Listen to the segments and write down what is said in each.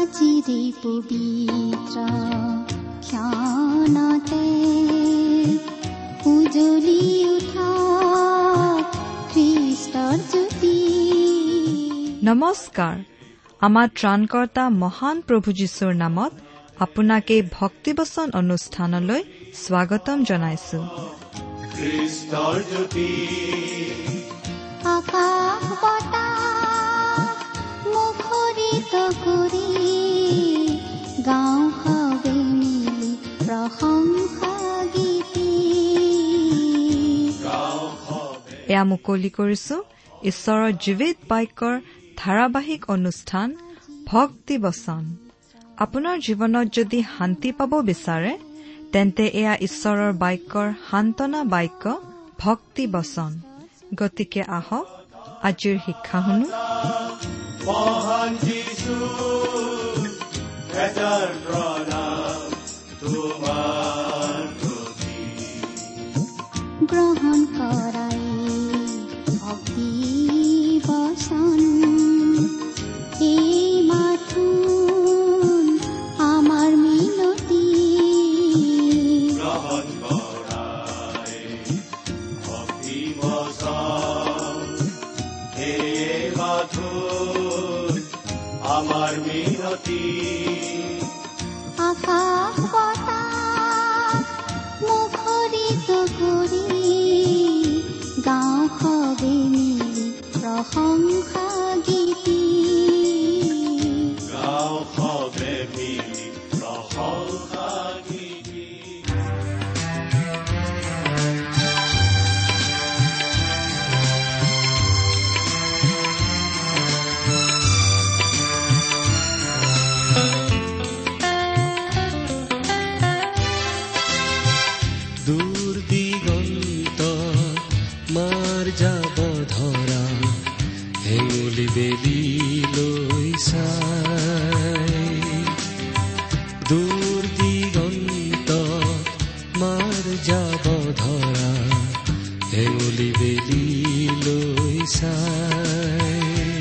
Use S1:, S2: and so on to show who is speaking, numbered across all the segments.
S1: আজিৰে পবিত্ৰ ক্ষণতে উজ্বলি উঠা খ্ৰীষ্টৰ জ্যোতি।
S2: নমস্কাৰ। আমাৰ ত্ৰাণকৰ্তা মহান প্ৰভু যীশুৰ নামত আপোনাক এই ভক্তিবচন অনুষ্ঠানলৈ স্বাগতম জনাইছো।
S3: খ্ৰীষ্টৰ জ্যোতি
S1: আকাশ বতাহ মুখৰিত কৰি গাঁও সবে মিলি প্ৰশংসা গীতি।
S2: এয়া মুকলি কৰিছো ঈশ্বৰৰ জীৱিত বাক্যৰ ধাৰাবাহিক অনুষ্ঠান ভক্তি বচন। আপোনাৰ জীৱনত যদি শান্তি পাব বিচাৰে তেন্তে এয়া ঈশ্বৰৰ বাক্যৰ সান্তনা বাক্য ভক্তি বচন। গতিকে আহক আজিৰ শিক্ষা শুনো।
S3: মহান যীশু এটাৰ প্ৰণাম তোমাৰ প্ৰতি।
S1: গ্ৰহণ কৰাই ভক্তি বচন এই মাথো আমাৰ মিনতি।
S3: গ্ৰহণ কৰাই ভক্তি বচন এই মাথো আমাৰ মিনতি।
S1: আকাশ বতাহ মুখৰিত কৰি গাঁও সবে মিলি প্ৰশংসা গীতি।
S3: গাঁও সবে মিলি প্ৰশংসা গীতি।
S4: দূৰ দিগন্ত মাৰ যাব ধৰা হেঙুলি বেলি লৈ চাই। দূৰ দিগন্ত মাৰ যাব ধৰা হেঙুলি বেলি লৈ চাই।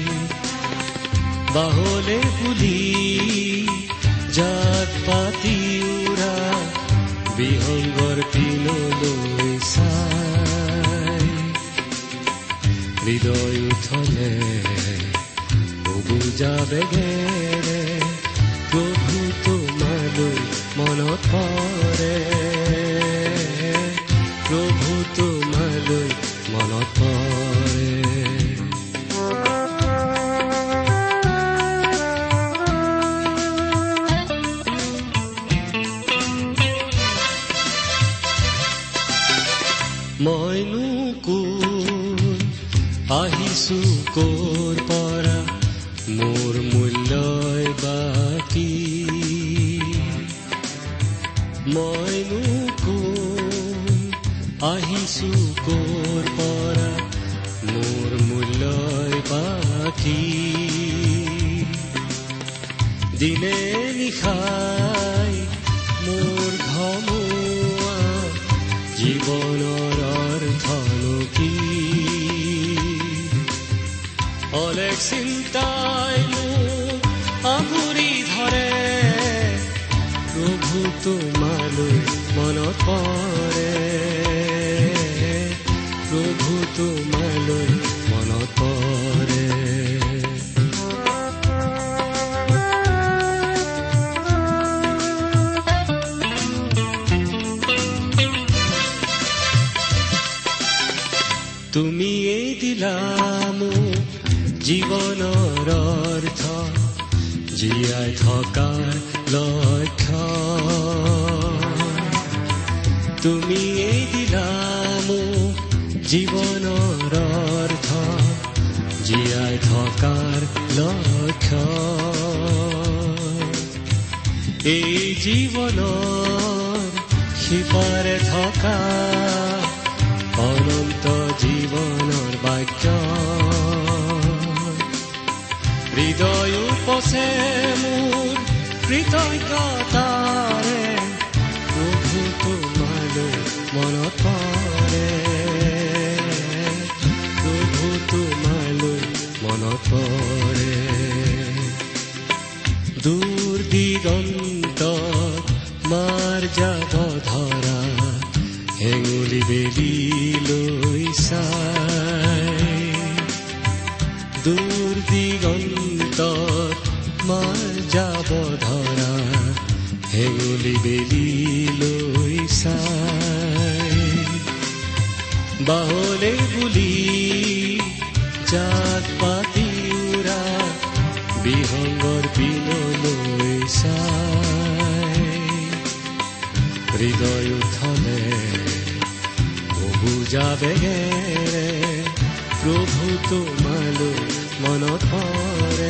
S4: বাহলে পুলি জাত পাতি উৰা বিহংগৰ পিনলৈ চাই। হৃদয় উঠলে বুজা বেগেৰে প্ৰভু তোমালৈ মনত পৰে। প্ৰভু তোমালৈ মনত পৰে। মইনো কোন আহিছো কৰ পৰা মোৰ মূল্যই বাকী। মইনো কোন আহিছো কৰ পৰা মোৰ মূল্যই বাকী। দিনে নিশাই মোৰ ঘমুৱা জীৱনৰ অৰ্থনো কি। অলেখ চিন্তাই মোক আগুৰি ধৰে প্ৰভু তোমালৈ মনত পৰে। প্ৰভু তোমালৈ মনত পৰে। তুমিয়েই দিলা মোক জীৱনৰ অৰ্থ জীয়াই থকাৰ লক্ষ্য। তুমিয়েই দিলা মোক জীৱনৰ অৰ্থ জীয়াই থকাৰ লক্ষ্য। এই জীৱনৰ সিপাৰে থকা অনন্ত জীৱনৰ বাক্য। হৃদয় উপচে মোৰ কৃতজ্ঞতাৰে প্ৰভু তোমালৈ মনত পৰে। প্ৰভু তোমালৈ মনত পৰে। দূৰ দিগন্ত মাৰ যাব ধৰা হেঙুলি বেলি লৈ চাই দূৰ দিগন্ত মাৰ যাব ধৰা হেঙুলি বেলি লৈ চাই বাহলে বুলি জাক পাতি উৰা বিহংগৰ পিনলৈ চাই হৃদয় উঠলে বুজা বেগেৰে প্ৰভু তোমালৈ মনত পৰে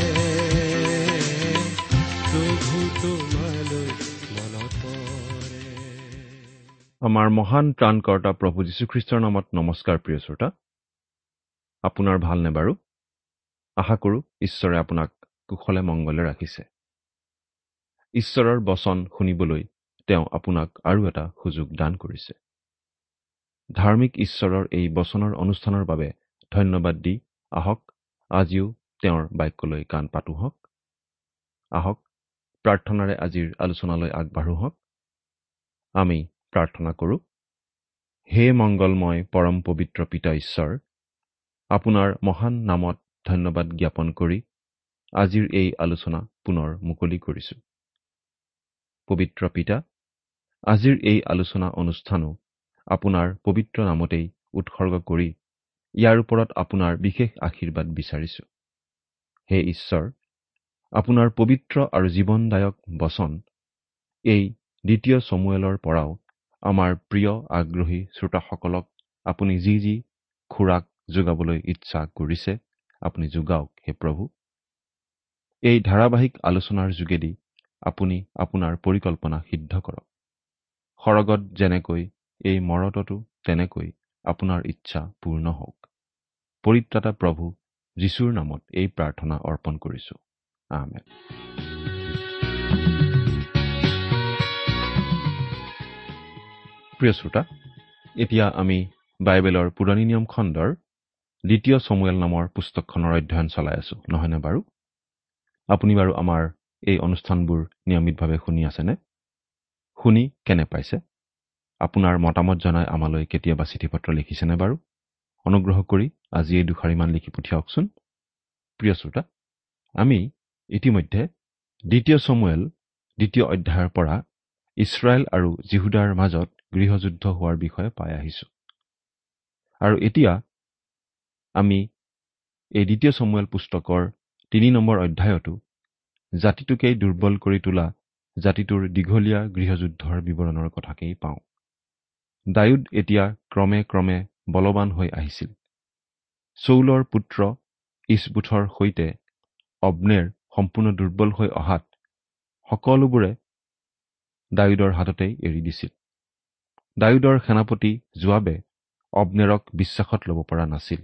S4: প্ৰভু তোমালৈ মনত পৰে।
S5: আমাৰ মহান ত্ৰাণকৰ্তা প্ৰভু যীশুখ্ৰীষ্টৰ নামত নমস্কাৰ। প্ৰিয় শ্ৰোতা, আপোনাৰ ভালনে বাৰু? আশা কৰোঁ ঈশ্বৰে আপোনাক কুশলে মংগলে ৰাখিছে। ঈশ্বৰৰ বচন শুনিবলৈ তেওঁ আপোনাক আৰু এটা সুযোগ দান কৰিছে। ধাৰ্মিক ঈশ্বৰৰ এই বচনৰ অনুষ্ঠানৰ বাবে ধন্যবাদ দি আহক আজিও তেওঁৰ বাক্যলৈ কাণ পাতো হওক। আহক প্ৰাৰ্থনাৰে আজিৰ আলোচনালৈ আগবাঢ়ো হওক। আমি প্ৰাৰ্থনা কৰোঁ। হে মংগলময় পৰম পবিত্ৰ পিতা ঈশ্বৰ, আপোনাৰ মহান নামত ধন্যবাদ জ্ঞাপন কৰি আজিৰ এই আলোচনা পুনৰ মুকলি কৰিছোঁ। পবিত্ৰ পিতা, আজিৰ এই আলোচনা অনুষ্ঠানো আপোনাৰ পবিত্ৰ নামতেই উৎসৰ্গ কৰি ইয়াৰ ওপৰত আপোনাৰ বিশেষ আশীৰ্বাদ বিচাৰিছোঁ। হে ঈশ্বৰ, আপোনাৰ পবিত্ৰ আৰু জীৱনদায়ক বচন এই ২ চমুৱেলৰ পৰাও আমাৰ প্ৰিয় আগ্ৰহী শ্ৰোতাসকলক আপুনি যি খোৰাক যোগাবলৈ ইচ্ছা কৰিছে আপুনি যোগাওক। হে প্ৰভু, এই ধাৰাবাহিক আলোচনাৰ যোগেদি আপুনি আপোনাৰ পৰিকল্পনা সিদ্ধ কৰক। সৰগত যেনেকৈ এই মৰততো তেনেকৈ আপোনাৰ ইচ্ছা পূৰ্ণ হওক। পৰিত্ৰাতা প্ৰভু যীশুৰ নামত এই প্ৰাৰ্থনা অৰ্পণ কৰিছোঁ। আমেন। প্ৰিয় শ্ৰোতা, এতিয়া আমি বাইবেলৰ পুৰণি নিয়ম খণ্ডৰ ২ চমুৱেল নামৰ পুস্তকখনৰ অধ্যয়ন চলাই আছো, নহয়নে বাৰু? আপুনি বাৰু আমাৰ এই অনুষ্ঠানবোৰ নিয়মিতভাৱে শুনি আছেনে? শুনি কেনে পাইছে? আপোনাৰ মতামত জনাই আমালৈ কেতিয়াবা চিঠি পত্ৰ লিখিছেনে বাৰু? অনুগ্ৰহ কৰি আজি এই দুষাৰিমান লিখি পঠিয়াওকচোন। প্ৰিয় শ্ৰোতা, আমি ইতিমধ্যে ২ চমুৱেল ২ অধ্যায়ৰ পৰা ইছৰাইল আৰু জিহুদাৰ মাজত গৃহযুদ্ধ হোৱাৰ বিষয়ে পাই আহিছো। আৰু এতিয়া আমি এই ২ চমুৱেল পুস্তকৰ ৩ নম্বৰ অধ্যায়তো জাতিটোকেই দুৰ্বল কৰি তোলা জাতিটোৰ দীঘলীয়া গৃহযুদ্ধৰ বিৱৰণৰ কথাকেই পাওঁ। দাউদ এতিয়া ক্ৰমে ক্ৰমে বলৱান হৈ আহিছিল। চৌলৰ পুত্ৰ ইছবোথৰ সৈতে অবনেৰ সম্পূৰ্ণ দুৰ্বল হৈ অহাত সকলোবোৰে দাউদৰ হাততেই এৰি দিছিল। দাউদৰ সেনাপতি যোৱাবে অবনেৰক বিশ্বাসত ল'ব পৰা নাছিল,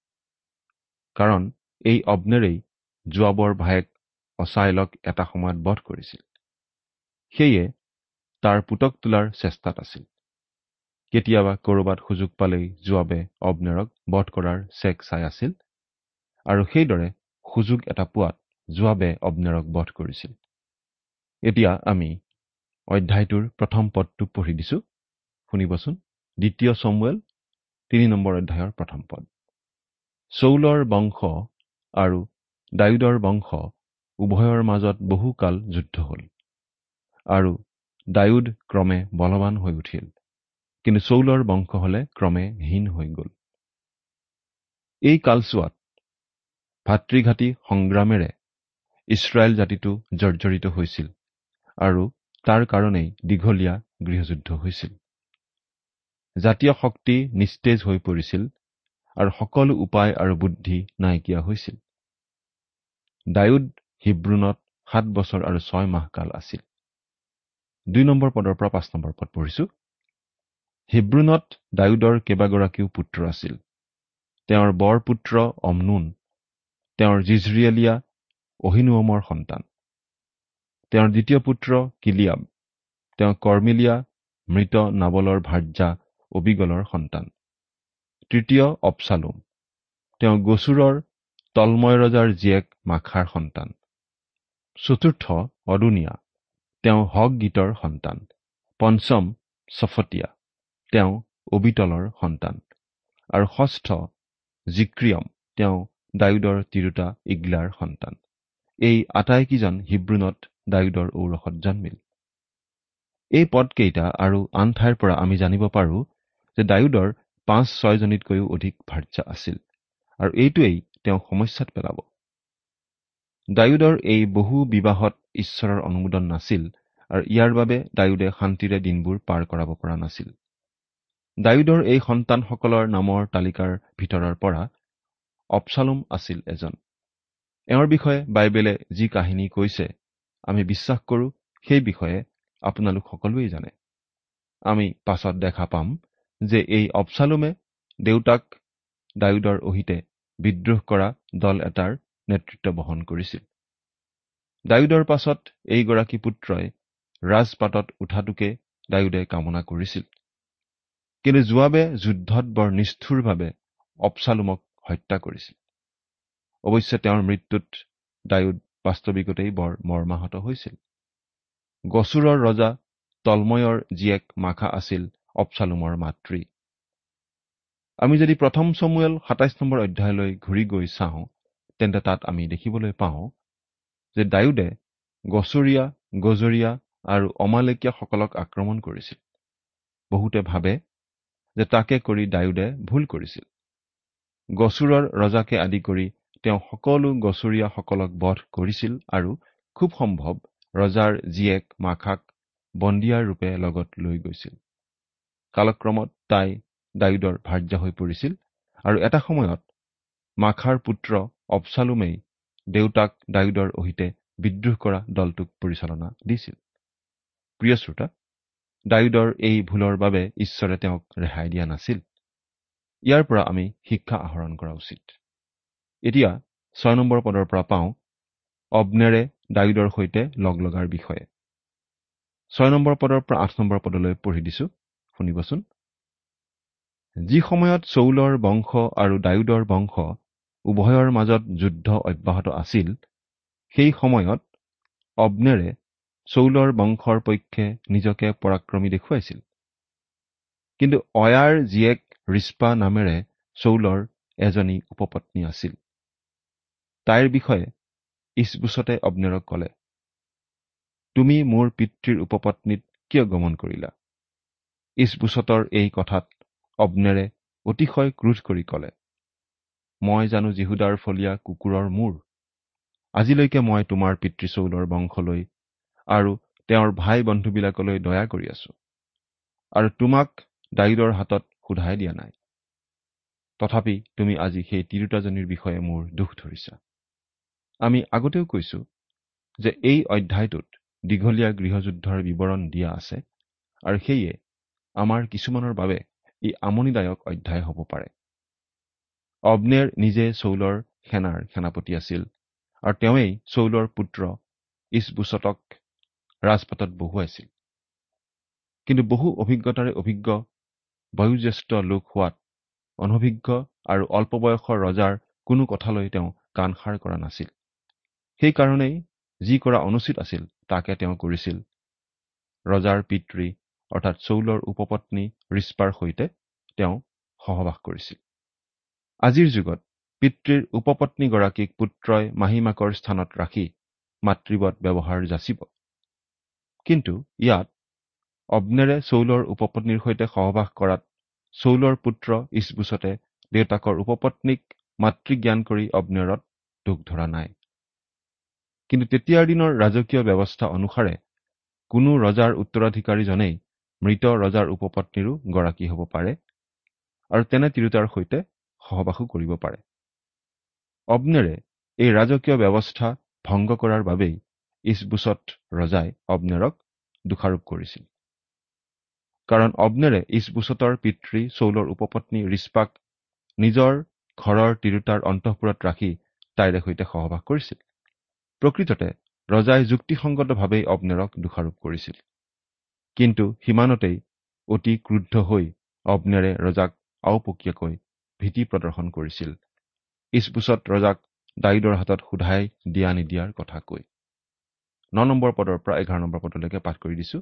S5: কাৰণ এই অবনেৰেই যোৱাবৰ ভায়েক অছায়েলক এটা সময়ত বধ কৰিছিল। সেয়ে তাৰ পুতক তোলাৰ চেষ্টাত আছিল। কেতিয়াবা ক'ৰবাত সুযোগ পালেই যোৱাবে অবনেৰক বধ কৰাৰ চেক চাই আছিল, আৰু সেইদৰে সুযোগ এটা পোৱাত যোৱাবে অবনেৰক বধ কৰিছিল। এতিয়া আমি অধ্যায়টোৰ প্ৰথম পদটো পঢ়ি দিছো, শুনিবচোন। ২ চমুৱেল ৩ নম্বৰ অধ্যায়ৰ প্ৰথম পদ। চৌলৰ বংশ আৰু দাউদৰ বংশ উভয়ৰ মাজত বহুকাল যুদ্ধ হ'ল, আৰু দাউদ ক্ৰমে বলৱান হৈ উঠিল, কিন্তু চৌলৰ বংশ হলে ক্ৰমে হীন হৈ গ'ল। এই কালচোৱাত ভাতৃঘাতী সংগ্ৰামেৰে ইছৰাইল জাতিটো জৰ্জৰিত হৈছিল, আৰু তাৰ কাৰণেই দীঘলীয়া গৃহযুদ্ধ হৈছিল। জাতীয় শক্তি নিস্তেজ হৈ পৰিছিল, আৰু সকলো উপায় আৰু বুদ্ধি নাইকিয়া হৈছিল। দাউদ হিব্ৰোনত 7 বছৰ আৰু 6 মাহ কাল আছিল। 2 নম্বৰ পদৰ পৰা 5 নম্বৰ পদ পঢ়িছো। হিব্ৰোনত দাউদৰ কেইবাগৰাকীও পুত্ৰ আছিল। তেওঁৰ বৰ পুত্ৰ অমনোন তেওঁৰ জিজৰিয়েলীয়া অহিনোমৰ সন্তান। তেওঁৰ দ্বিতীয় পুত্ৰ কিলিয়াব তেওঁ কৰ্মেলীয়া মৃত নাবলৰ ভাৰ্যা অবিগলৰ সন্তান। তৃতীয় অবছালোম তেওঁ গছুৰৰ তলময় ৰজাৰ জীয়েক মাখাৰ সন্তান। চতুৰ্থ অদোনিয়া, তেওঁ হগ গীতৰ সন্তান। পঞ্চম ছফতিয়া, তেওঁ অবিতলৰ সন্তান। আৰু ষষ্ঠ জিক্ৰিয়ম, তেওঁ দায়ুদৰ তিৰোতা ইগলাৰ সন্তান। এই আটাইকেইজন হিব্ৰুণত দায়ুদৰ ঔৰসত জন্মিল। এই পদকেইটা আৰু আন ঠাইৰ পৰা আমি জানিব পাৰো যে দায়ুদৰ ৫-৬ জনীতকৈও অধিক ভাৰ্যা আছিল, আৰু এইটোৱেই তেওঁ সমস্যাত পেলাব। দায়ুদৰ এই বহু বিবাহত ঈশ্বৰৰ অনুমোদন নাছিল, আৰু ইয়াৰ বাবে দায়ুদে শান্তিৰে দিনবোৰ পাৰ কৰাব পৰা নাছিল। দায়ুদৰ এই সন্তানসকলৰ নামৰ তালিকাৰ ভিতৰৰ পৰা অবছালোম আছিল এজন। এওঁৰ বিষয়ে বাইবেলে যি কাহিনী কৈছে আমি বিশ্বাস কৰোঁ সেই বিষয়ে আপোনালোক সকলোৱেই জানে। আমি পাছত দেখা পাম যে এই অবছালোমে দেউতাক দায়ুদৰ অহিতে বিদ্ৰোহ কৰা দল এটাৰ নেতৃত্ব বহন কৰিছিল। দায়ুদৰ পাছত এইগৰাকী পুত্ৰই ৰাজপাটত উঠাটোকে দায়ুদে কামনা কৰিছিল। কিন্তু যোৱাবে যুদ্ধত বৰ নিষ্ঠুৰভাৱে অবছালোমক হত্যা কৰিছিল। অৱশ্যে তেওঁৰ মৃত্যুত দায়ুদ বাস্তৱিকতেই বৰ মৰ্মাহত হৈছিল। গছুৰৰ ৰজা তলময়ৰ জীয়েক মাখা আছিল অবছালোমৰ মাতৃ। আমি যদি প্ৰথম চমুৱেল ২৭ নম্বৰ অধ্যায়লৈ ঘূৰি গৈ চাওঁ, তেন্তে তাত আমি দেখিবলৈ পাওঁ যে দায়ুদে গছৰীয়া, গজৰীয়া আৰু অমালেকীয়াসকলক আক্ৰমণ কৰিছিল। বহুতে ভাবে যে তাকে কৰি দায়ুদে ভুল কৰিছিল। গছুৰৰ ৰজাকে আদি কৰি তেওঁ সকলো গছৰীয়াসকলক বধ কৰিছিল আৰু খুব সম্ভৱ ৰজাৰ জীয়েক মাখাক বন্দীয়াৰ ৰূপে লগত লৈ গৈছিল। কালক্ৰমত তাই দায়ুদৰ ভাৰ্যা হৈ পৰিছিল, আৰু এটা সময়ত মাখাৰ পুত্ৰ অবছালোমেই দেউতাক দায়ুদৰ অহিতে বিদ্ৰোহ কৰা দলটোক পৰিচালনা দিছিল। প্ৰিয় শ্ৰোতা, দায়ুদৰ এই ভুলৰ বাবে ঈশ্বৰে তেওঁক ৰেহাই দিয়া নাছিল। ইয়াৰ পৰা আমি শিক্ষা আহৰণ কৰা উচিত। এতিয়া ৬ নম্বৰ পদৰ পৰা পাওঁ অবনেৰে দায়ুদৰ সৈতে লগ লগাৰ বিষয়ে। ৬ নম্বৰ পদৰ পৰা ৮ নম্বৰ পদলৈ পঢ়ি দিছো, শুনিবচোন। যি সময়ত চৌলৰ বংশ আৰু দায়ুদৰ বংশ উভয়ৰ মাজত যুদ্ধ অব্যাহত আছিল, সেই সময়ত অবনেৰে চৌলৰ বংশৰ পক্ষে নিজকে পৰাক্ৰমী দেখুৱাইছিল। কিন্তু অয়াৰ জীয়েক ৰিস্পা নামেৰে চৌলৰ এজনী উপপত্নী আছিল। তাইৰ বিষয়ে ইছবোছতে অবনেৰক ক'লে, তুমি মোৰ পিতৃৰ উপপত্নীত কিয় গমন কৰিলা? ইছবোছতৰ এই কথাত অবনেৰে অতিশয় ক্ৰোধ কৰি ক'লে, মই জানো জিহুদাৰ ফলীয়া কুকুৰৰ মূৰ। আজিলৈকে মই তোমাৰ পিতৃ চৌলৰ বংশলৈ আৰু তেওঁৰ ভাই বন্ধুবিলাকলৈ দয়া কৰি আছো, আৰু তোমাক দায়ুদৰ হাতত সোধাই দিয়া নাই। তথাপি তুমি আজি সেই তিৰোতাজনীৰ বিষয়ে মোৰ দুখ ধৰিছা। আমি আগতেও কৈছো যে এই অধ্যায়টোত দীঘলীয়া গৃহযুদ্ধৰ বিৱৰণ দিয়া আছে, আৰু সেয়ে আমাৰ কিছুমানৰ বাবে ই আমনিদায়ক অধ্যায় হ'ব পাৰে। অবনেৰ নিজে চৌলৰ সেনাৰ সেনাপতি আছিল, আৰু তেওঁৱেই চৌলৰ পুত্ৰ ইছবোছতক ৰাজপাটত বহুৱাইছিল। কিন্তু বহু অভিজ্ঞতাৰে অভিজ্ঞ বয়োজ্যেষ্ঠ লোক হোৱাত অনভিজ্ঞ আৰু অল্প বয়সৰ ৰজাৰ কোনো কথালৈ তেওঁ কাণসাৰ কৰা নাছিল। সেইকাৰণেই যি কৰা অনুচিত আছিল তাকে তেওঁ কৰিছিল। ৰজাৰ পিতৃ অৰ্থাৎ চৌলৰ উপপত্নী ৰিস্পাৰ সৈতে তেওঁ সহবাস কৰিছিল। আজিৰ যুগত পিতৃৰ উপপত্নীগৰাকীক পুত্ৰই মাহীমাকৰ স্থানত ৰাখি মাতৃবৎ ব্যৱহাৰ যাচিব। কিন্তু ইয়াত অবনেৰে চৌলৰ উপপত্নীৰ সৈতে সহবাস কৰাত চৌলৰ পুত্ৰ ইছবোছতে দেউতাকৰ উপপত্নীক মাতৃজ্ঞান কৰি অবনেৰত দুখ ধৰা নাই। কিন্তু তেতিয়াৰ দিনৰ ৰাজকীয় ব্যৱস্থা অনুসাৰে কোনো ৰজাৰ উত্তৰাধিকাৰীজনেই মৃত ৰজাৰ উপপত্নীৰো গৰাকী হ'ব পাৰে, আৰু তেনে তিৰোতাৰ সৈতে সহবাসো কৰিব পাৰে। অবনেৰে এই ৰাজকীয় ব্যৱস্থা ভংগ কৰাৰ বাবেই ইছবোছত ৰজাই অবনেৰক দোষাৰোপ কৰিছিল। কাৰণ অবনেৰে ইছবোছতৰ পিতৃ চৌলৰ উপপত্নী ৰিস্পাক নিজৰ ঘৰৰ তিৰোতাৰ অন্তঃপুৰত ৰাখি তাইৰে সৈতে সহবাস কৰিছিল। প্ৰকৃততে ৰজাই যুক্তিসংগতভাৱেই অবনেৰক দোষাৰোপ কৰিছিল। কিন্তু সিমানতেই অতি ক্ৰুদ্ধ হৈ অবনেৰে ৰজাক আওপকীয়াকৈ ভীতি প্ৰদৰ্শন কৰিছিল, ইছবোছত ৰজাক দায়ুদৰ হাতত সোধাই দিয়া নিদিয়াৰ কথা কৈ। 9 নম্বৰ পদৰ পৰা 11 নম্বৰ পদলৈকে পাঠ কৰি দিছো।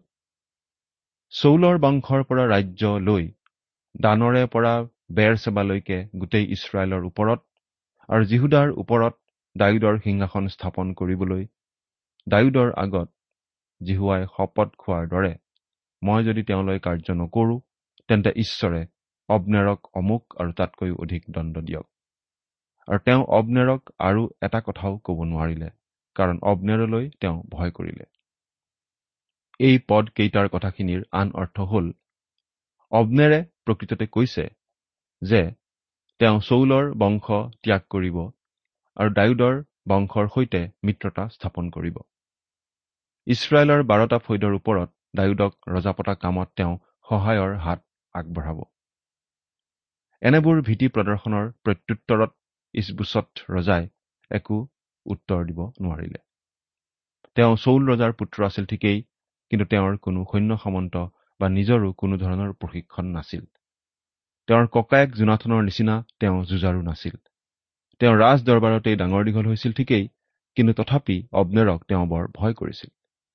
S5: চৌলৰ বংশৰ পৰা ৰাজ্য লৈ দানৰে পৰা বেৰচেবালৈকে গোটেই ইছৰাইলৰ ওপৰত আৰু জিহুদাৰ ওপৰত দাউদৰ সিংহাসন স্থাপন কৰিবলৈ দাউদৰ আগত জিহুৱাই শপত খোৱাৰ দৰে মই যদি তেওঁলৈ কাৰ্য নকৰো, তেন্তে ঈশ্বৰে অবনেৰক অমুক আৰু তাতকৈও অধিক দণ্ড দিয়ক। আৰু তেওঁ অবনেৰক আৰু এটা কথাও ক'ব নোৱাৰিলে, কাৰণ অবনেৰলৈ তেওঁ ভয় কৰিলে। এই পদ কেইটাৰ কথাখিনিৰ আন অৰ্থ হ'ল, অবনেৰে প্ৰকৃততে কৈছে যে তেওঁ চৌলৰ বংশ ত্যাগ কৰিব আৰু দাউদৰ বংশৰ সৈতে মিত্ৰতা স্থাপন কৰিব। ইছৰাইলৰ 12টা ফৈদৰ ওপৰত দাউদক ৰজা পতা কামত তেওঁ সহায়ৰ হাত আগবঢ়াব। এনেবোৰ ভীতি প্ৰদৰ্শনৰ প্ৰত্যুত্তৰত ইছবোছত ৰজাই একো উত্তৰ দিব নোৱাৰিলে। তেওঁ চৌল ৰজাৰ পুত্ৰ আছিল ঠিকেই, কিন্তু তেওঁৰ কোনো সৈন্য সামন্ত বা নিজৰো কোনো ধৰণৰ প্ৰশিক্ষণ নাছিল। তেওঁৰ ককায়েক জোনাথনৰ নিচিনা তেওঁ যুঁজাৰু নাছিল। তেওঁ ৰাজ দৰবাৰতেই ডাঙৰ দীঘল হৈছিল ঠিকেই, কিন্তু তথাপি অবনেৰক তেওঁ বৰ ভয় কৰিছিল।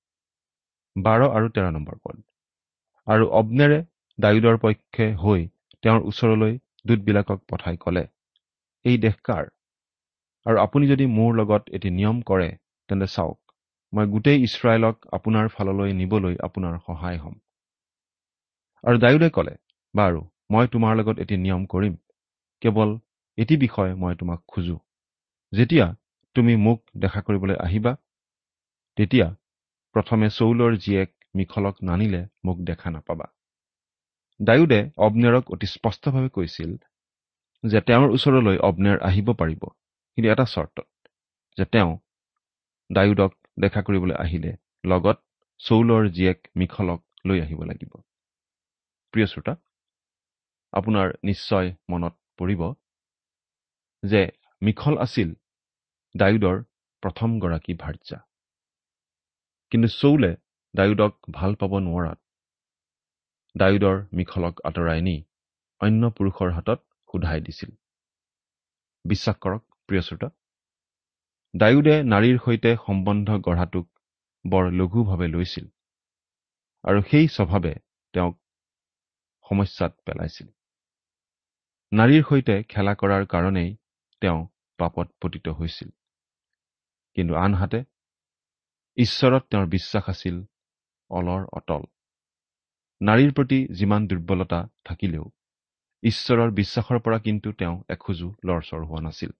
S5: 12 আৰু 13 নম্বৰ পদ। আৰু অবনেৰে দাউদৰ পক্ষে হৈ তেওঁৰ ওচৰলৈ দূতবিলাকক পঠাই ক'লে, এই দেশ কাৰ? আৰু আপুনি যদি মোৰ লগত এটি নিয়ম কৰে, তেন্তে চাওক, মই গোটেই ইছৰাইলক আপোনাৰ ফাললৈ নিবলৈ আপোনাৰ সহায় হ'ম। আৰু দাউদে ক'লে, বাৰু, মই তোমাৰ লগত এটি নিয়ম কৰিম, কেৱল এটি বিষয় মই তোমাক খোজো। যেতিয়া তুমি মোক দেখা কৰিবলৈ আহিবা, তেতিয়া প্ৰথমে চৌলৰ জীয়েক মিখলক নানিলে মোক দেখা নাপাবা। দাউদে অবনেৰক অতি স্পষ্টভাৱে কৈছিল যে তেওঁৰ ওচৰলৈ অবনেৰ আহিব পাৰিব, কিন্তু এটা চৰ্তত, যে তেওঁ দাউদক দেখা কৰিবলৈ আহিলে লগত চৌলৰ জীয়েক মিখলক লৈ আহিব লাগিব। প্ৰিয় শ্ৰোতা, আপোনাৰ নিশ্চয় মনত পৰিব যে মিখল আছিল দাউদৰ প্ৰথমগৰাকী ভাৰ্যা। কিন্তু চৌলে দাউদক ভাল পাব নোৱাৰাত দাউদৰ মিখলক আঁতৰাই নি অন্য পুৰুষৰ হাতত সোধাই দিছিল। বিশ্বাস কৰক প্ৰিয় শ্ৰোতা, দাউদে নাৰীৰ সৈতে সম্বন্ধ গঢ়াটোক বৰ লঘুভাৱে লৈছিল আৰু সেই স্বভাৱে তেওঁক সমস্যাত পেলাইছিল। নাৰীৰ সৈতে খেলা কৰাৰ কাৰণেই তেওঁ পাপত পতিত হৈছিল। কিন্তু আনহাতে ঈশ্বৰত তেওঁৰ বিশ্বাস আছিল অলৰ অটল। নাৰীৰ প্ৰতি যিমান দুৰ্বলতা থাকিলেও ঈশ্বৰৰ বিশ্বাসৰ পৰা কিন্তু তেওঁ এখোজো লৰচৰ হোৱা নাছিল।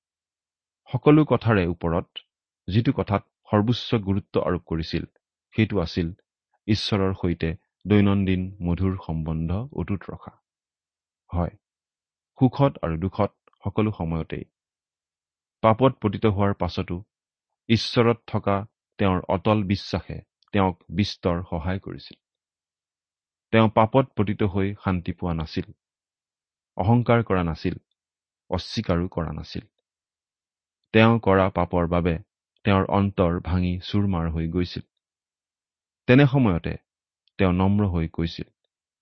S5: সকলো কথাৰে ওপৰত যিটো কথাত সৰ্বোচ্চ গুৰুত্ব আৰোপ কৰিছিল, সেইটো আছিল ঈশ্বৰৰ সৈতে দৈনন্দিন মধুৰ সম্বন্ধ অটুট ৰখা। হয়, সুখত আৰু দুখত সকলো সময়তেই পাপত পতিত হোৱাৰ পাছতো ঈশ্বৰত থকা তেওঁৰ অটল বিশ্বাসে তেওঁক বিস্তৰ সহায় কৰিছিল। তেওঁ পাপত পতিত হৈ শান্তি পোৱা নাছিল, অহংকাৰ কৰা নাছিল, অস্বীকাৰো কৰা নাছিল। তেওঁ কৰা পাপৰ বাবে তেওঁৰ অন্তৰ ভাঙি চুৰমাৰ হৈ গৈছিল। তেনে সময়তে তেওঁ নম্ৰ হৈ কৈছিল,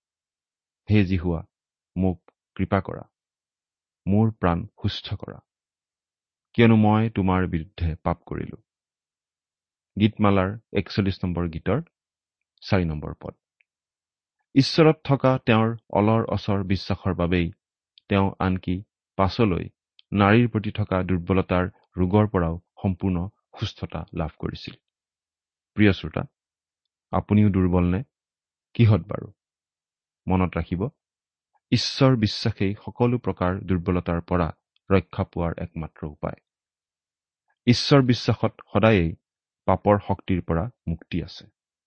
S5: হে জিহুৱা, মোক কৃপা কৰা, মোৰ প্ৰাণ সুস্থ কৰা, কিয়নো মই তোমাৰ বিৰুদ্ধে পাপ কৰিলো। গীতমালাৰ 41 নম্বৰ গীতৰ 4 নম্বৰ পদ। ঈশ্বৰত থকা তেওঁৰ অলৰ অচৰ বিশ্বাসৰ বাবেই তেওঁ আনকি পাছলৈ নাৰীৰ প্ৰতি থকা দুৰ্বলতাৰ ৰোগৰ পৰাও সম্পূৰ্ণ সুস্থতা লাভ কৰিছিল। প্ৰিয় শ্ৰোতা, আপুনিও দুৰ্বল নে? কিহত বাৰু? মনত ৰাখিব, ঈশ্বৰ বিশ্বাসেই সকলো প্ৰকাৰ দুৰ্বলতাৰ পৰা ৰক্ষা পোৱাৰ একমাত্ৰ উপায়। ঈশ্বৰ বিশ্বাসত সদায়েই পাপৰ শক্তিৰ পৰা মুক্তি আছে।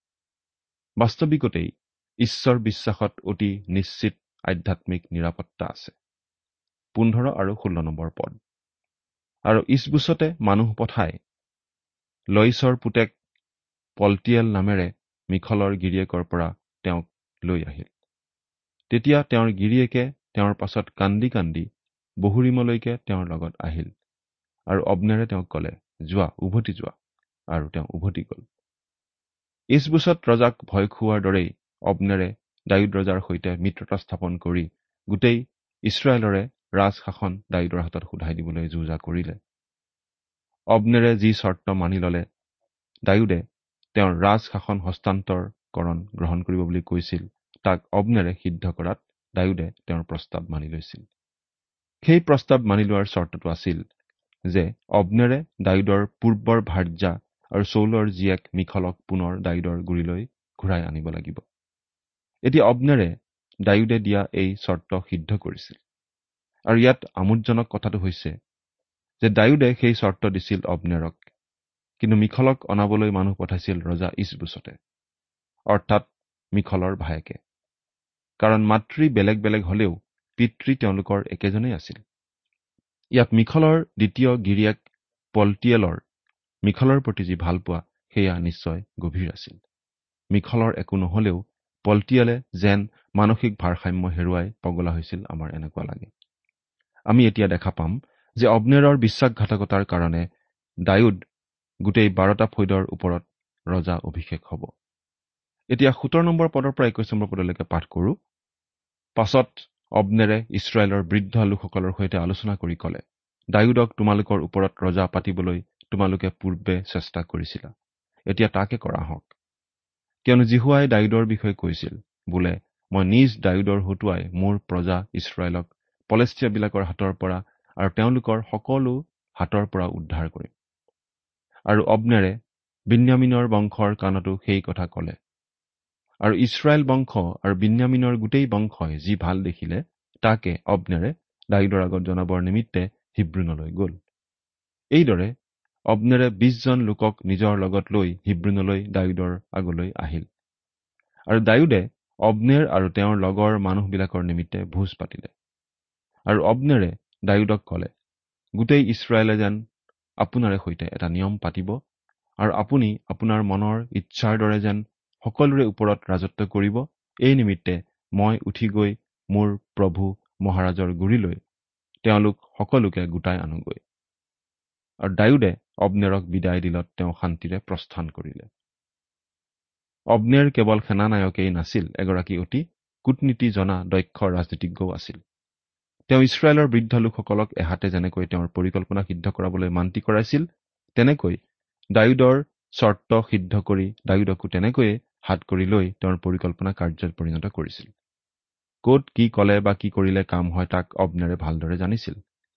S5: বাস্তৱিকতেই ঈশ্বৰ বিশ্বাসত অতি নিশ্চিত আধ্যাত্মিক নিৰাপত্তা আছে। 15 আৰু 16 নম্বৰ পদ। আৰু ইছবোছতে মানুহ পঠাই লইছৰ পুতেক পলটিয়েল নামেৰে মিখলৰ গিৰিয়েকৰ পৰা তেওঁক লৈ আহিল। তেতিয়া তেওঁৰ গিৰিয়েকে তেওঁৰ পাছত কান্দি কান্দি বহুৰিমলৈকে তেওঁৰ লগত আহিল। আৰু অবনেৰে তেওঁক ক'লে, যোৱা, উভতি যোৱা। আৰু তেওঁ উভতি গ'ল। ইছবোছত ৰজাক ভয় খুওৱাৰ দৰেই অবনেৰে দাউদ ৰজাৰ সৈতে মিত্ৰতা স্থাপন কৰি গোটেই ইছৰাইলৰে ৰাজশাসন দাউদৰ হাতত সোধাই দিবলৈ যো জা কৰিলে। অবনেৰে যি চৰ্ত মানি ললে, দাউদে তেওঁৰ ৰাজ শাসন হস্তান্তৰকৰণ গ্ৰহণ কৰিব বুলি কৈছিল, তাক অবনেৰে সিদ্ধ কৰাত ডায়ুদে তেওঁৰ প্ৰস্তাৱ মানি লৈছিল। সেই প্ৰস্তাৱ মানি লোৱাৰ চৰ্তটো আছিল যে অবনেৰে ডায়ুদৰ পূৰ্বৰ ভাৰ্যা আৰু চৌলৰ জীয়েক মিখলক পুনৰ ডায়ুদৰ গুৰিলৈ ঘূৰাই আনিব লাগিব। এতিয়া অবনেৰে ডায়ুদে দিয়া এই চৰ্ত সিদ্ধ কৰিছিল। আৰু ইয়াত আমোদজনক কথাটো হৈছে যে ডায়ুদে সেই চৰ্ত দিছিল অবনেৰক, কিন্তু মিখলক অনাবলৈ মানুহ পঠাইছিল ৰজা ইছবোছতে, অৰ্থাৎ মিখলৰ ভায়েকে। কাৰণ মাতৃ বেলেগ বেলেগ হলেও পিতৃ তেওঁলোকৰ একেজনেই আছিল। ইয়াত মিখলৰ দ্বিতীয় গিৰিয়েক পলটিয়েলৰ মিখলৰ প্ৰতি যি ভাল পোৱা সেয়া নিশ্চয় গভীৰ আছিল। মিখলৰ একো নহলেও পলটিয়েলে যেন মানসিক ভাৰসাম্য হেৰুৱাই পগলা হৈছিল, আমাৰ এনেকুৱা লাগে। আমি এতিয়া দেখা পাম যে অবনেৰৰ বিশ্বাসঘাতকতাৰ কাৰণে ডায়ুদ গোটেই 12টা ফৈদৰ ওপৰত ৰজা অভিষেক হ'ব। এতিয়া 17 নম্বৰ পদৰ পৰা 21 নম্বৰ পদলৈকে পাঠ কৰো। পাছত অবনেৰে ইছৰাইলৰ বৃদ্ধ লোকসকলৰ সৈতে আলোচনা কৰি ক'লে, ডায়ুদক তোমালোকৰ ওপৰত ৰজা পাতিবলৈ তোমালোকে পূৰ্বে চেষ্টা কৰিছিলা, এতিয়া তাকে কৰা হওক। কিয়নো জিহুৱাই ডায়ুদৰ বিষয়ে কৈছিল, বোলে মই নিজ ডায়ুদৰ হতুৱাই মোৰ প্ৰজা ইছৰাইলক পলেষ্টিয়াবিলাকৰ হাতৰ পৰা আৰু তেওঁলোকৰ সকলো হাতৰ পৰা উদ্ধাৰ কৰিম। আৰু অবনেৰে বিন্যামিনৰ বংশৰ কাণতো সেই কথা ক'লে। আৰু ইছৰাইল বংশ আৰু বিন্যামিনৰ গোটেই বংশই যি ভাল দেখিলে তাকে অবনেৰে ডায়ুদৰ আগত জনাবৰ নিমিত্তে হিব্ৰোনলৈ গ'ল। এইদৰে অবনেৰে 20 জন লোকক নিজৰ লগত লৈ হিব্ৰোনলৈ ডায়ুদৰ আগলৈ আহিল। আৰু ডায়ুদে অবনেৰ আৰু তেওঁৰ লগৰ মানুহবিলাকৰ নিমিত্তে ভোজ পাতিলে। আৰু অবনেৰে ডায়ুদক ক'লে, গোটেই ইছৰাইলে যেন আপোনাৰে সৈতে এটা নিয়ম পাতিব আৰু আপুনি আপোনাৰ মনৰ ইচ্ছাৰ দৰে যেন সকলোৰে ওপৰত ৰাজত্ব কৰিব, এই নিমিত্তে মই উঠি গৈ মোৰ প্ৰভু মহাৰাজৰ গুৰিলৈ তেওঁলোক সকলোকে গোটাই আনোগৈ। আৰু ডায়ুদে অবনেৰক বিদায় দিলত তেওঁ শান্তিৰে প্ৰস্থান কৰিলে। অবনেৰ কেৱল সেনানায়কেই নাছিল, এগৰাকী অতি কূটনীতি জনা দক্ষ ৰাজনীতিজ্ঞও আছিল। তেওঁ ইছৰাইলৰ বৃদ্ধ লোকসকলক এহাতে যেনেকৈ তেওঁৰ পৰিকল্পনা সিদ্ধ কৰাবলৈ মান্তি কৰাইছিল, তেনেকৈ ডায়ুদৰ চৰ্ত সিদ্ধ কৰি ডায়ুদকো তেনেকৈয়ে হাত কৰি লৈ তেওঁৰ পৰিকল্পনা কাৰ্যত পৰিণত কৰিছিল। ক'ত কি ক'লে বা কি কৰিলে কাম হয় তাক অবনেৰে ভালদৰে জানিছিল।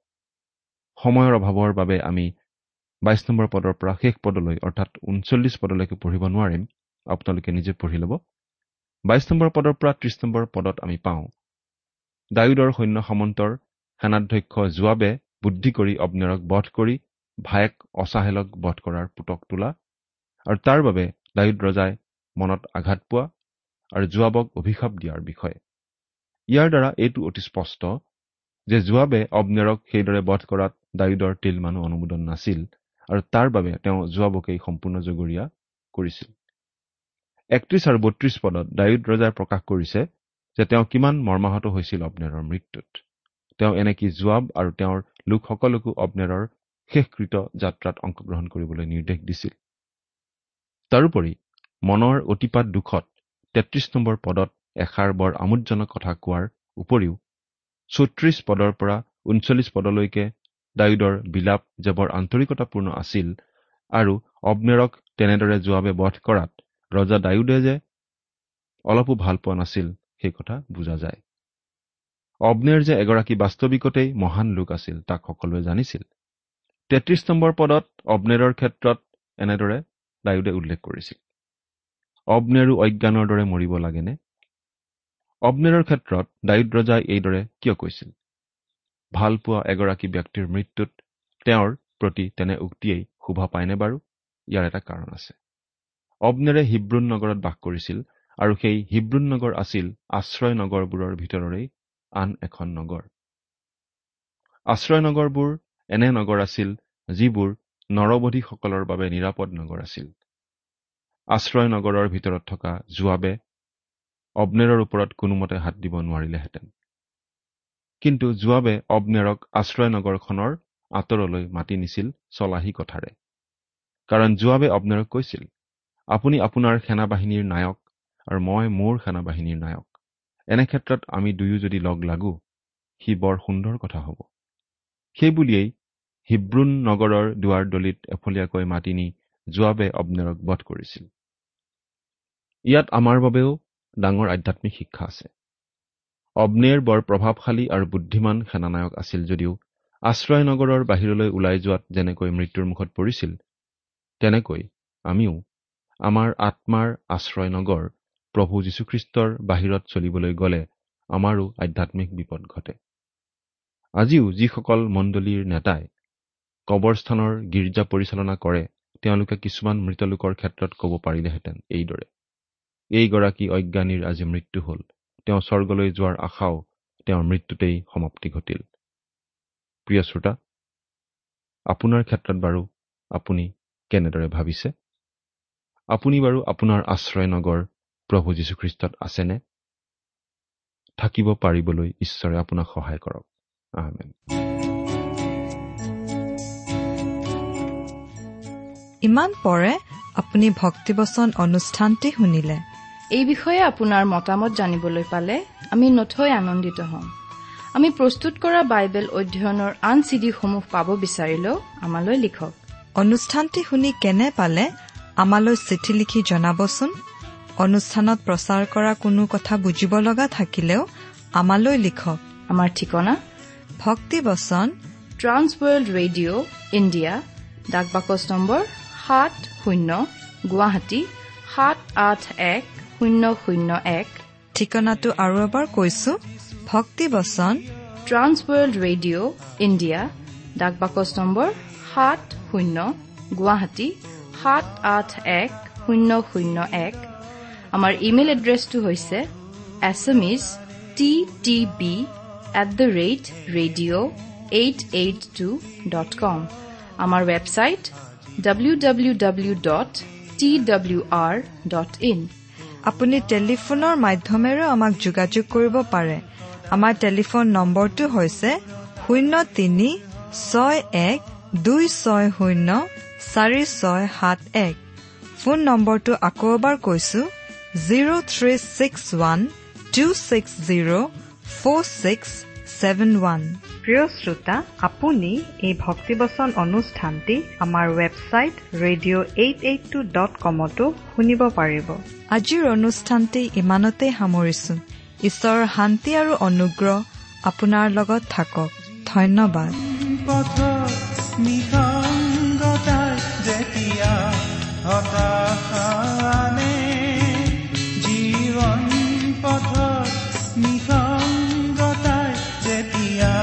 S5: সময়ৰ অভাৱৰ বাবে আমি 22 নম্বৰ পদৰ পৰা শেষ পদলৈ অৰ্থাৎ 39 পদলৈকে পঢ়িব নোৱাৰিম, আপোনালোকে নিজে পঢ়ি ল'ব। 22 নম্বৰ পদৰ পৰা 30 নম্বৰ পদত আমি পাওঁ, ডায়ুদৰ সৈন্য সামন্তৰ সেনাধ্যক্ষ যোৱাবে বুদ্ধি কৰি অবনেৰক বধ কৰি ভায়েক অছাহেলক বধ কৰাৰ পুতক তোলা, আৰু তাৰ বাবে ডায়ুদ ৰজাই মনত আঘাত পোৱা আৰু যোৱাবক অভিশাপ দিয়াৰ বিষয়ে। ইয়াৰ দ্বাৰা এইটো অতি স্পষ্ট যে যোৱাবে অবনেৰক সেইদৰে বধ কৰাত ডায়ুদৰ তিলমানো অনুমোদন নাছিল, আৰু তাৰ বাবে তেওঁ যোৱাবকেই সম্পূৰ্ণ জগৰীয়া কৰিছিল। 31 আৰু 32 পদত ডায়ুদ ৰজাই প্ৰকাশ কৰিছে যে তেওঁ কিমান মৰ্মাহত হৈছিল অবনেৰৰ মৃত্যুত। তেওঁ এনেকি যোৱাব আৰু তেওঁৰ লোকসকলকো অবনেৰৰ শেষকৃত যাত্ৰাত অংশগ্ৰহণ কৰিবলৈ নিৰ্দেশ দিছিল। তাৰোপৰি মনৰ অতিপাত দুখত 33 নম্বৰ পদত এষাৰ বৰ আমোদজনক কথা কোৱাৰ উপৰিও 34 পদৰ পৰা 39 পদলৈকে ডায়ুদৰ বিলাপ যে বৰ আন্তৰিকতাপূৰ্ণ আছিল, আৰু অবনেৰক তেনেদৰে যোৱাবে বধ কৰাত ৰজা ডায়ুদে যে অলপো ভাল পোৱা নাছিল সেই কথা বুজা যায়। অবনেৰ যে এগৰাকী বাস্তৱিকতেই মহান লোক আছিল তাক সকলোৱে জানিছিল। 33 নম্বৰ পদত অবনেৰৰ ক্ষেত্ৰত এনেদৰে ডায়ুদে উল্লেখ কৰিছিল, অবনেৰো অজ্ঞানৰ দৰে মৰিব লাগেনে? অবনেৰৰ ক্ষেত্ৰত ডায়ুদ ৰজাই এইদৰে কিয় কৈছিল? ভাল পোৱা এগৰাকী ব্যক্তিৰ মৃত্যুত তেওঁৰ প্ৰতি তেনে উক্তিয়েই শোভা পায়নে বাৰু? ইয়াৰ এটা কাৰণ আছে। অবনেৰে হিব্ৰোন নগৰত বাস কৰিছিল, আৰু সেই হিব্ৰোন নগৰ আছিল আশ্ৰয় নগৰবোৰৰ ভিতৰৰেই আন এখন নগৰ। আশ্ৰয় নগৰবোৰ এনে নগৰ আছিল যিবোৰ নৰবধীসকলৰ বাবে নিৰাপদ নগৰ আছিল। আশ্ৰয় নগৰৰ ভিতৰত থকা যোৱাবে অবনেৰৰ ওপৰত কোনোমতে হাত দিব নোৱাৰিলেহেঁতেন। কিন্তু যোৱাবে অবনেৰক আশ্ৰয় নগৰখনৰ আঁতৰলৈ মাতি নিছিল চলাহী কথাৰে। কাৰণ যোৱাবে অবনেৰক কৈছিল, আপুনি আপোনাৰ সেনাবাহিনীৰ নায়ক আৰু মই মোৰ সেনাবাহিনীৰ নায়ক। এনে ক্ষেত্ৰত আমি দুয়ো যদি লগ লাগো সি বৰ সুন্দৰ কথা হ'ব। সেইবুলিয়েই হিব্ৰোন নগৰৰ দুৱাৰ দলিত এফলীয়াকৈ মাতি নি যোৱাবে অবনেৰক বধ কৰিছিল। ইয়াত আমাৰ বাবেও ডাঙৰ আধ্যাত্মিক শিক্ষা আছে। অবনেৰ বৰ প্ৰভাৱশালী আৰু বুদ্ধিমান সেনানায়ক আছিল যদিও আশ্ৰয় নগৰৰ বাহিৰলৈ ওলাই যোৱাত যেনেকৈ মৃত্যুৰ মুখত পৰিছিল, তেনেকৈ আমিও আমাৰ আত্মাৰ আশ্ৰয় নগৰ প্ৰভু যীশুখ্ৰীষ্টৰ বাহিৰত চলিবলৈ গ'লে আমাৰো আধ্যাত্মিক বিপদ ঘটে। আজিও যিসকল মণ্ডলীৰ নেতাই কবৰস্থানৰ গীৰ্জা পৰিচালনা কৰে, তেওঁলোকে কিছুমান মৃতলোকৰ ক্ষেত্ৰত ক'ব পাৰিলেহেঁতেন এইদৰে: এইগৰাকী অজ্ঞানীৰ আজি মৃত্যু হ'ল, তেওঁ স্বৰ্গলৈ যোৱাৰ আশাও তেওঁৰ মৃত্যুতেই সমাপ্তি ঘটিল। প্ৰিয় শ্ৰোতা, আপোনাৰ ক্ষেত্ৰত বাৰু আপুনি কেনেদৰে ভাবিছে? আপুনি বাৰু আপোনাৰ আশ্ৰয় নগৰ প্ৰভু যীশুখ্ৰীষ্টত আছেনে? থাকিব পাৰিবলৈ ঈশ্বৰে আপোনাক সহায় কৰক। আমেন।
S2: ইমান পৰে আপুনি ভক্তিবচন অনুষ্ঠানটি শুনিলে।
S6: এই বিষয়ে আপোনাৰ মতামত জানিবলৈ পালে আমি নথৈ আনন্দিত হ'ম। আমি প্ৰস্তুত কৰা বাইবেল অধ্যয়নৰ আন চিডিসমূহ পাব বিচাৰিলেও আমালৈ লিখক।
S2: অনুষ্ঠানটি শুনি কেনে পালে আমালৈ চিঠি লিখি জনাবচোন। অনুষ্ঠানত প্ৰচাৰ কৰা কোনো কথা বুজিব লগা থাকিলেও আমালৈ লিখক।
S6: আমাৰ ঠিকনা
S2: ভক্তিবচন,
S6: ট্ৰান্স ৱৰ্ল্ড ৰেডিঅ' ইণ্ডিয়া, ডাক বাকচ নম্বৰ 70, গুৱাহাটী 781001।
S2: ঠিকনাটো আৰু এবাৰ কৈছো, ভক্তিবচন,
S6: ট্ৰান্স ৱৰ্ল্ড ৰেডিঅ' ইণ্ডিয়া, ডাক বাকচ নম্বৰ 70, গুৱাহাটী 781001। আমাৰ ইমেইল এড্ৰেছটো হৈছে assamese@radio882.com। আমাৰ ৱেবছাইট www.twr.in।
S2: আপুনি টেলিফোনৰ মাধ্যমেৰেও আমাক যোগাযোগ কৰিব পাৰে। আমাৰ টেলিফোন নম্বৰটো হৈছে 0361260461। ফোন নম্বৰটো আকৌ এবাৰ কৈছো, 0361260461। প্ৰিয় শ্ৰোতা, আপুনি এই ভক্তিবচন অনুষ্ঠানটি আমাৰ ৱেবছাইট radio882.comতো শুনিব পাৰিব। আজিৰ অনুষ্ঠানটি ইমানতে সামৰিছো। ঈশ্বৰৰ শান্তি আৰু অনুগ্ৰহ আপোনাৰ লগত থাকক। ধন্যবাদ।
S7: জীৱন পথত নিসংগতাই যেতিয়া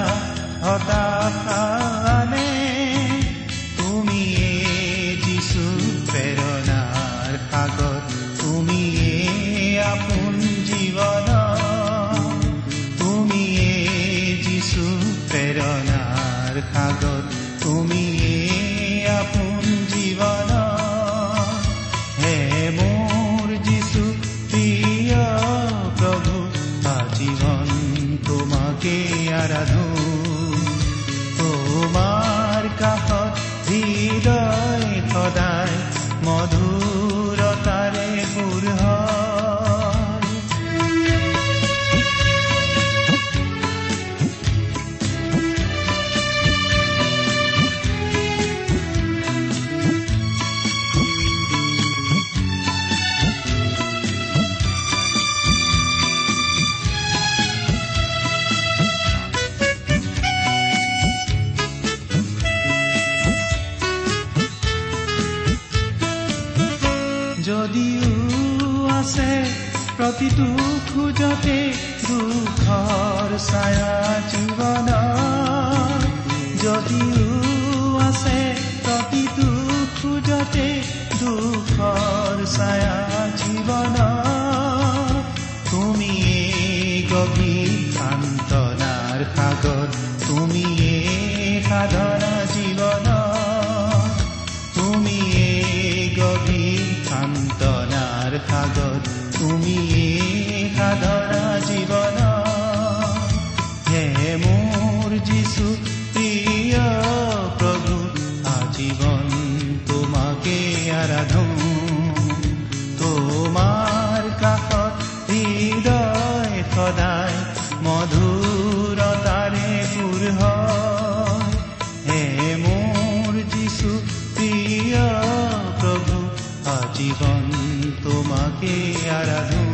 S7: হতাশানে, তুমিয়ে যিছু প্ৰেৰণাৰ সাগৰ, তুমিয়ে আপোন জীৱন, তুমিয়ে যিছু প্ৰেৰণাৰ সাগৰ, তুমিয়ে আপোন জীৱন। হে মোৰ যিছু প্ৰিয় প্ৰভু, আজীৱন তোমাকে আৰাধো, তোমাৰ কাষত হৃদয় সদায় মধুৰতাৰে পূৰ হয়। যদিও আছে প্ৰতিটো খোজতে দুখৰ ছায়া জীৱন, যদিও আছে প্ৰতিটো খোজতে দুখৰ ছায়া জীৱন, তুমিয়ে গভীৰ সান্তনাৰ সাগৰ, তুমিয়ে সাধনা জীৱন, তুমিয়ে গভীৰ সান্তনাৰ সাগৰ, তুমিয়ে সাধনা জীৱন। হে মোৰ যিছু প্ৰিয় প্ৰভু, আজীৱন তোমাকে আৰাধো, তোমাৰ কাষত হৃদয় সদায় মধুৰতাৰে পূৰ হয়। হে মোৰ যিছু প্ৰিয় প্ৰভু, আজীৱন তোমাকে তোমাকে আরাধো